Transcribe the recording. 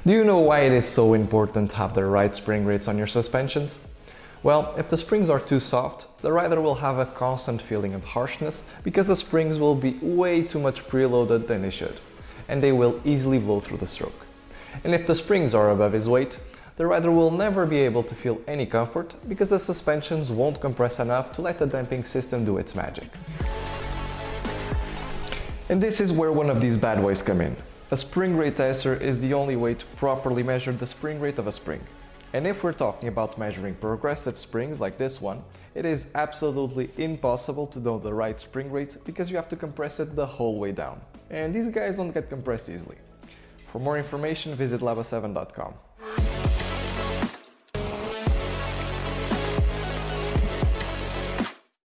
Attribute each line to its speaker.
Speaker 1: Do you know why it is so important to have the right spring rates on your suspensions? Well, if the springs are too soft, the rider will have a constant feeling of harshness because the springs will be way too much preloaded than they should, and they will easily blow through the stroke. And if the springs are above his weight, the rider will never be able to feel any comfort because the suspensions won't compress enough to let the damping system do its magic. And this is where one of these bad boys come in. A spring rate tester is the only way to properly measure the spring rate of a spring. And if we're talking about measuring progressive springs like this one, it is absolutely impossible to know the right spring rate because you have to compress it the whole way down. And these guys don't get compressed easily. For more information, visit lava7.com.